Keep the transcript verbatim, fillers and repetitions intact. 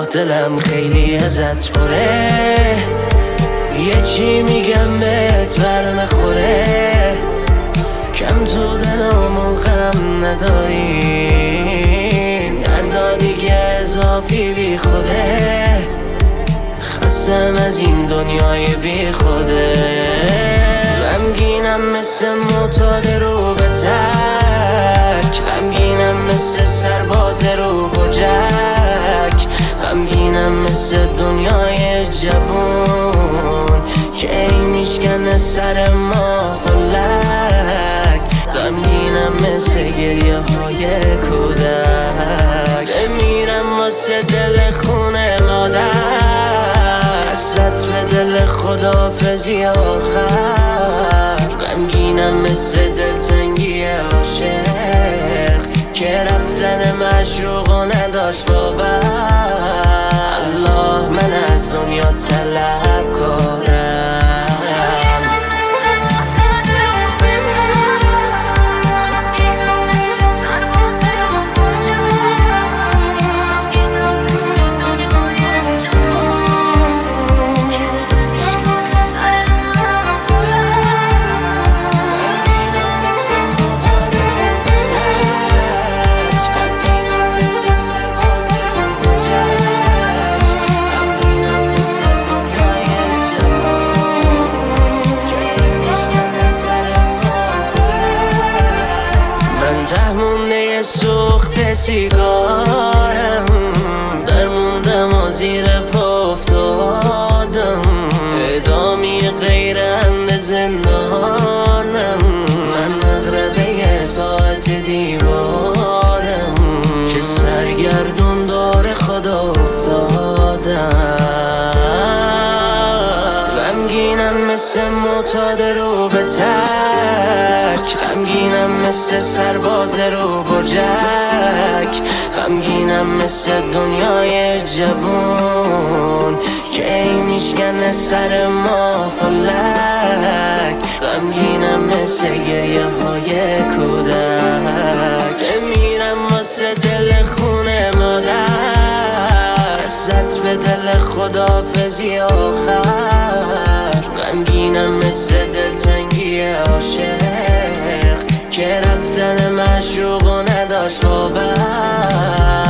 دلم خیلی ازت پره، یه چی میگم بهت بر نخوره، کم تو دلمون غم نداری، دردا دیگه اضافی بی خوده، خستم از این دنیای بی خوده. غمگینم مثل معتاد رو به ترک، غمگینم مثل سرباز رو بجک، غمگینم مثل دنیای جوون که ای میشکنه سر ما فلک، غمگینم مثل گریه های کودک، بمیرم واسه دل خونه مادر، ست به دل خداحافظی آخر، غمگینم مثل دلتنگی عاشق که رفتن معشوق و نداشت باور. الله من از دنیا طلب کارم، ته مونده سوخت سیگارم، در موندم و زیر پا افتادم، ادامی غیر اند زندانم، من مغربه ساعت دیوارم که سرگردون دار خدا افتادم. غمگینم مثل معتاد رو به ترک، غمگینم مثل سرباز رو برجک، غمگینم مثل دنیای جوون که ای میشکنه سر ما فلک، غمگینم مثل گریه های کودک، بمیرم واسه دل خونه مادر، ست به دل خداحافظی آخر، غمگینم مثل دلتنگی عاشق که رفتن معشوق و نداشت باور.